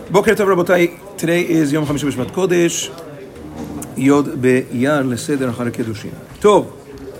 בוקר טוב רבותיי, today is יום חמישי בשבט קודש, יוד באייר לסדר אחר הקידושין. טוב,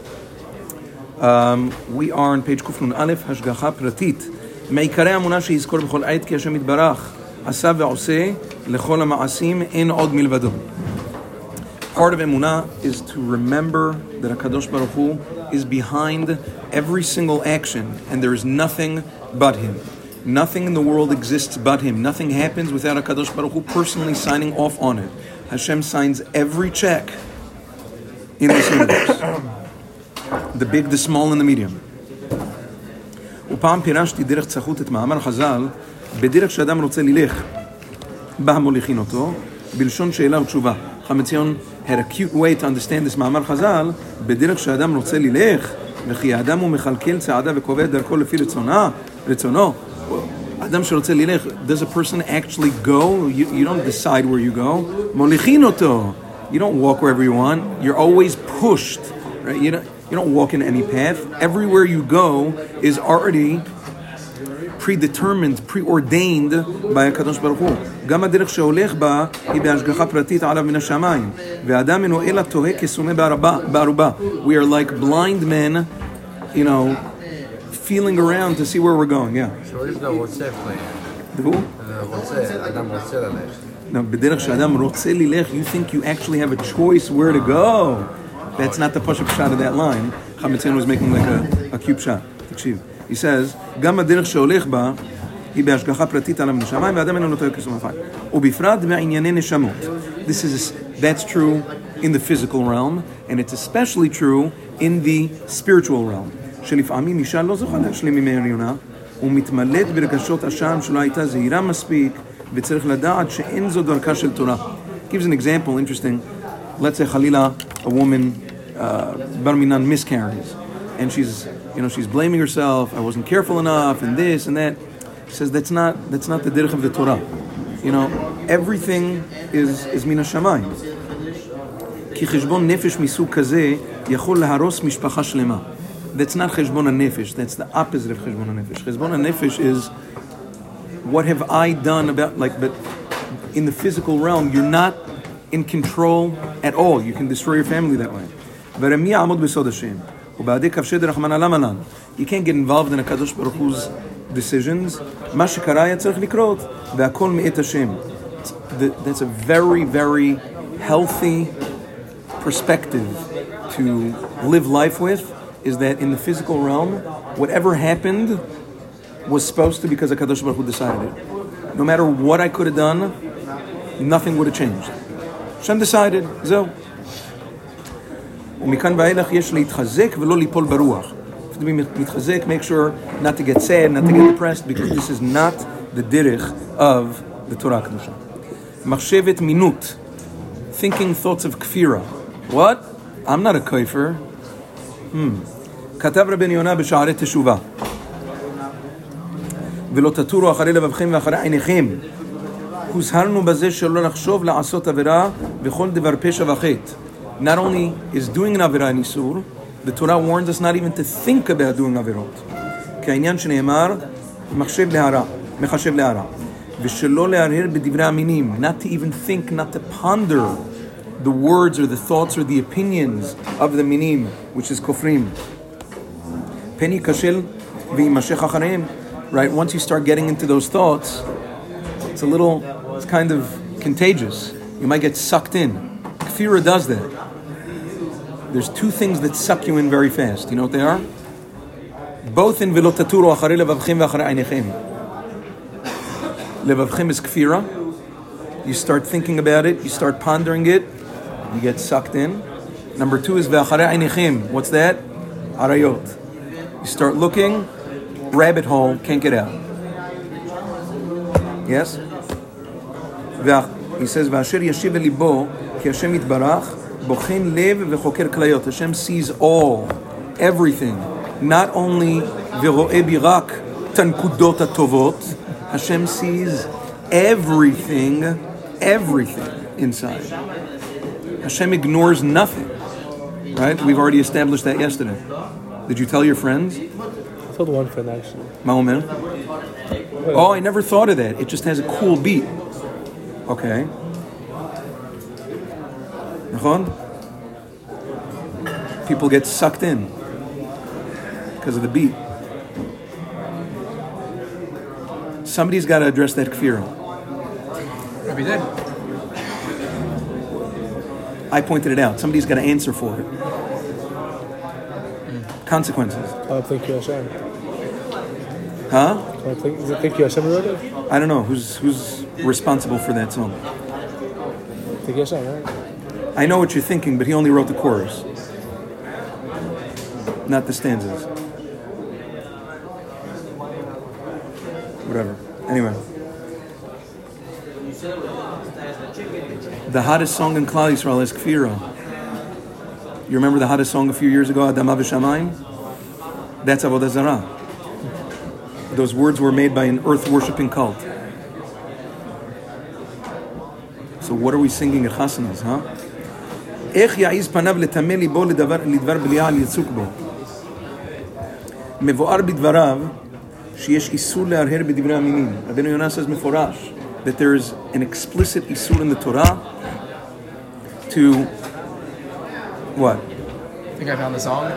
we are on page קנ"א, השגחה פרטית. מעיקרי האמונה שיזכור בכל עת כי השם יתברך עשה ועושה לכל המעשים אין עוד מלבדו. Part of אמונה is to remember that HaKadosh Baruch Hu is behind every single action and there is nothing but Him. Nothing in the world exists but Him. Nothing happens without HaKadosh Baruch Hu personally signing off on it. Hashem signs every check in this universe. The big, the small, and the medium. ופעם פירשתי דרך צחות את מאמר חז"ל בדרך שאדם רוצה ללך בה מוליכין אותו בלשון שאלה ותשובה. חכם ציון had a cute way to understand this מאמר חז"ל בדרך שאדם רוצה ללך וכי האדם הוא מכלכל צעדה וקובע דרכו לפי רצונו. אדם שרוצה ללך, does a person actually go? You don't decide where you go. מוליכין אותו. You don't walk wherever you want. You're always pushed. Right? You don't walk in any path. Everywhere you go is already predetermined, preordained by הקדוש ברוך הוא. גם הדרך שהולך בה היא בהשגחה פרטית עליו מן השמיים. והאדם אינו אלא תוהה כסומא בערובה. We are like blind men, you know, feeling around to see where we're going. Yeah. So what is the רוצה plan? who? אדם רוצה ללכת. No, בדרך שאדם רוצה ללך, you think you actually have a choice where to go. That's not the push-up shot of that line. Chametzion was making like a cube shot. תקשיב. He says, גם הדרך שהולך בה היא בהשגחה פרטית עליו מן השמיים, והאדם אינו נוטה כסומא בערובה. ובפרט בענייני נשמות. That's true in the physical realm, and it's especially true in the spiritual realm. שלפעמים אישה לא זוכה להשלים ימי הריונה, ומתמלאת ברגשות אשם שלא הייתה זהירה מספיק, וצריך לדעת שאין זו דרכה של תורה. Gives an example, interesting. Let's say חלילה, a woman, בר מינן miscarries, and she's blaming herself, I wasn't careful enough, and this and that. He says that's not the derech of the Torah. Everything is מן השמיים. כי חשבון נפש מסוג כזה יכול להרוס משפחה שלמה. That's not חשבון הנפש. That's the opposite of חשבון הנפש. חשבון הנפש is what have I done about, but in the physical realm, you're not in control at all. You can destroy your family that way. ורמי יעמוד בסוד השם. ובעדי כבשי דרחמנא למה לנו. You can't get involved in הקדוש ברוך Hu's decisions. מה שקרה היה צריך לקרות, והכל מאת השם. That's a very, very healthy perspective to live life with, is that in the physical realm, whatever happened was supposed to because HaKadosh Baruch Hu decided it. No matter what I could have done, nothing would have changed. Hashem decided, זהו. ומכאן ואילך יש להתחזק ולא ליפול ברוח. To be מתחזק, make sure not to get sad, not to get depressed, because this is not the derech of the Torah הקדושה. מחשבת מינות, thinking thoughts of kfira. What? I'm not a kafir. כתב רבן יונה בשערי תשובה. ולא תטורו אחרי לבבכם ואחרי עיניכם. הוזהרנו בזה שלא לחשוב לעשות עבירה וכל דבר פשע וחטא. Not only is doing an עבירה איסור, the Torah warns us not even to think about doing עבירות. כי העניין שנאמר, מחשב להרע. ושלא להרהר בדברי המינים. Not to even think, not to ponder the words or the thoughts or the opinions of the minim, which is kofrim. Penny kashel v'imashech acharem. Right, once you start getting into those thoughts, it's kind of contagious. You might get sucked in. Kfira does that. There's two things that suck you in very fast. You know what they are? Both in v'lo taturu acharei levavchem v'acharei einechem. Levavchem is kfira. You start thinking about it, you start pondering it, you get sucked in. Number two is v'acharei einechem. What's that? Arayot. You start looking, rabbit hole, can't get out. Yes? He says, v'asher yashiv el libo ki Hashem yitbarach bochen lev v'choker klayot. Hashem sees all, everything. Not only v'ro'eh birak tankudot hatovot. Hashem sees everything inside. Hashem ignores nothing. Right? We've already established that yesterday. Did you tell your friends? I told one friend actually. Ma'omer? Oh, I never thought of that. It just has a cool beat. Okay. נכון? People get sucked in because of the beat. Somebody's got to address that kfira. Rabbi did. I pointed it out. Somebody's got to answer for it. Consequences. I don't think you Hashem. Huh? Does it think you Hashem wrote it? I don't know. Who's responsible for that song? I think you Hashem, right? I know what you're thinking, but he only wrote the chorus. Not the stanzas. Whatever. Anyway. The hottest song in Klal Yisrael is Kfira. You remember the hottest song a few years ago, Adama V'Shamayim? That's Avodah Zarah. Those words were made by an earth-worshipping cult. So what are we singing at Chasanas, huh? איך יעיז פניו לטמא ליבו לדבר בליעה על יצוק בו. מבואר בדבריו שיש איסור להרהר בדברי המינים. רבנו יונה says מפורש that there is an explicit isur in the Torah to what? I think I found the song.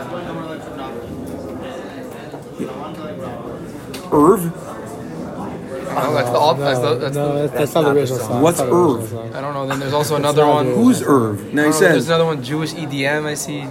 Irv? Oh, that's that's not the original song. What's That's not the original Irv? song. I don't know. Then there's also another one. Who's Irv? Now he There's says another one, Jewish EDM. I see.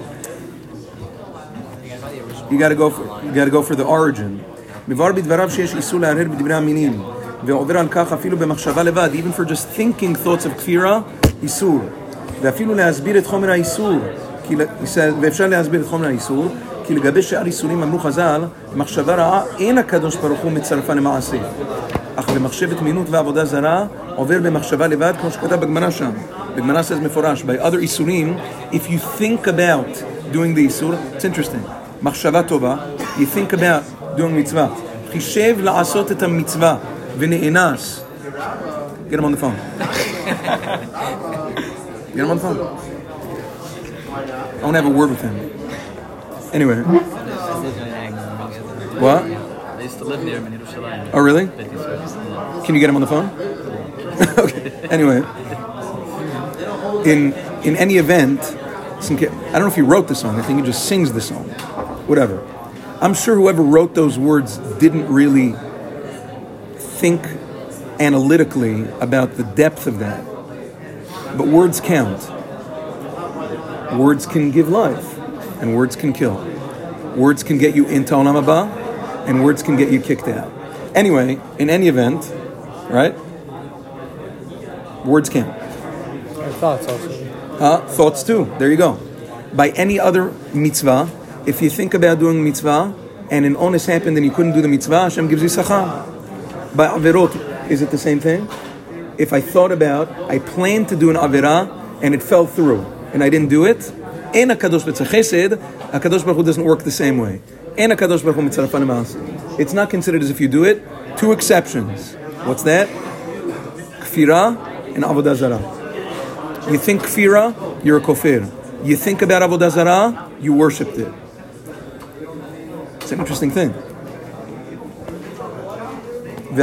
you got to go for the origin. מבואר בדבריו שיש איסור להרהר בדברי המינים ועובר על כך אפילו במחשבה לבד, even for just thinking thoughts of כפירה, איסור. ואפילו להסביר את חומר האיסור, ואפשר להסביר את חומר האיסור, כי לגבי שאר איסורים אמרו חז"ל, מחשבה רעה אין הקדוש ברוך הוא מצרפה למעשה. אך במחשבת מינות ועבודה זרה עובר במחשבה לבד, כמו שכתב בגמרא שם. בגמרא says מפורש, by other איסורים, if you think about doing the איסור, it's interesting. מחשבה טובה, you think about doing מצווה. חישב לעשות את המצווה ונאנס. Get him on the phone. Get him on the phone. I want to have a word with him. Anyway. What? I used to live near him in Yerushalayim. Oh, really? Can you get him on the phone? Okay. Anyway. In any event, I don't know if he wrote the song. I think he just sings the song. Whatever. I'm sure whoever wrote those words didn't really think analytically about the depth of that. But words count. Words can give life, and words can kill. Words can get you into Olam Haba, and words can get you kicked out. Anyway, in any event, right? Words count. And thoughts also. Thoughts too. There you go. By any other mitzvah, if you think about doing mitzvah, and an onus happened and you couldn't do the mitzvah, Hashem gives you sachar. By averot, is it the same thing? If I thought about, I planned to do an averah, and it fell through, and I didn't do it, En HaKadosh B'tzah Chesed, HaKadosh Baruch Hu doesn't work the same way. En HaKadosh Baruch Hu mitzarafa l'maaseh. It's not considered as if you do it. Two exceptions. What's that? Kfira and Avodah Zarah. You think Kfira, you're a kofir. You think about Avodah Zarah, you worshipped it. It's an interesting thing. The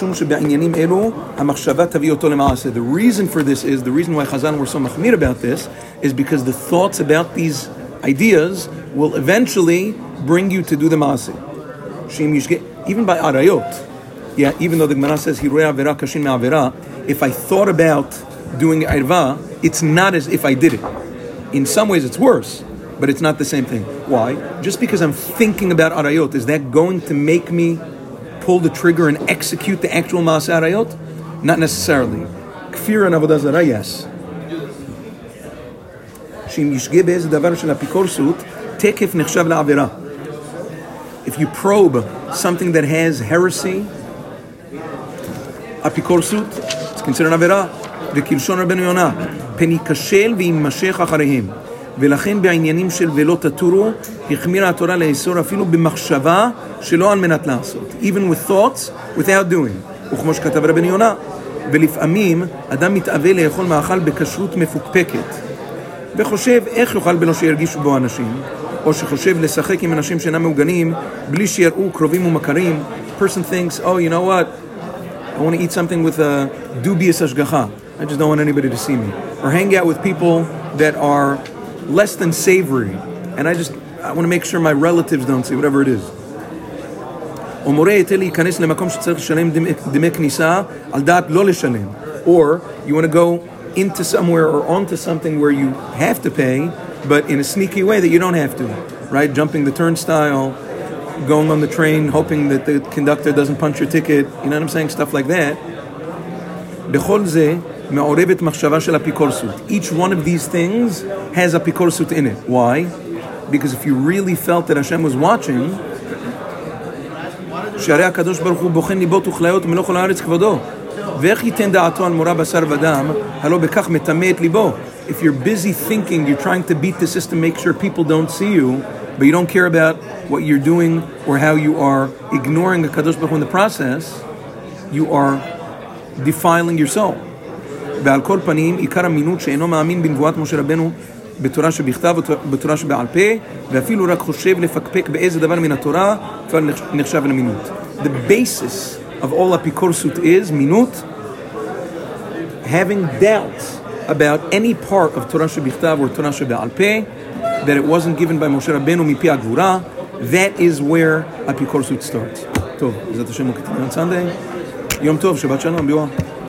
reason for this is, the reason why Chazal were so machmir about this is because the thoughts about these ideas will eventually bring you to do the maaseh. Even by arayot, yeah, even though the Gemara says hiroi avera kashin me'avera, if I thought about doing irva, it's not as if I did it. In some ways it's worse, but it's not the same thing. Why? Just because I'm thinking about arayot, is that going to make me pull the trigger and execute the actual maaseh arayot? Not necessarily. Kfir and avodah zarah, yes. If you probe something that has heresy, apikorsut, it's considered avera. וכלשון רבנו יונה, פן ייכשל ויימשך אחריהם. ולכן בעניינים של ולא תטורו, החמירה התורה לאסור אפילו במחשבה שלא על מנת לעשות. Even with thoughts, without doing. וכמו שכתב רבנו יונה, ולפעמים אדם מתאווה לאכול מאכל בכשרות מפוקפקת. וחושב איך יאכל בלא שירגישו בו אנשים, או שחושב לשחק עם אנשים שאינם מעוגנים, בלי שיראו קרובים ומכרים. Person thinks, oh, you know what? I want to eat something with a dubious hashgacha. I just don't want anybody to see me. Or hang out with people that are less than savory. And I want to make sure my relatives don't see, whatever it is. Or you want to go into somewhere or onto something where you have to pay, but in a sneaky way that you don't have to, right? Jumping the turnstile, going on the train, hoping that the conductor doesn't punch your ticket, you know what I'm saying? Stuff like that. Each one of these things has a pikorsut in it. Why? Because if you really felt that Hashem was watching, שהרי הקדוש ברוך הוא בוחן ליבות וכליות ומלוא כל הארץ כבודו. ואיך ייתן דעתו על מורא בשר ודם, הלא בכך מטמא את ליבו. If you're busy thinking, you're trying to beat the system, make sure people don't see you, but you don't care about what you're doing or how you are ignoring הקדוש ברוך הוא in the process, you are defiling your soul. ועל כל פנים, עיקר אמינות שאינו מאמין בנבואת משה רבנו בתורה שבכתב ובתורה שבעל פה, ואפילו רק חושב לפקפק באיזה דבר מן התורה, כבר נחשב למינות. The basis of all apikorsut is minut, having doubts about any part of Torah שבכתב or Torah שבעל פה, that it wasn't given by Moshe Rabbeinu מפי הגבורה, that is where apikorsut starts. טוב, בעזרת השם, on Sunday. יום טוב, שבת שלום, ביואר.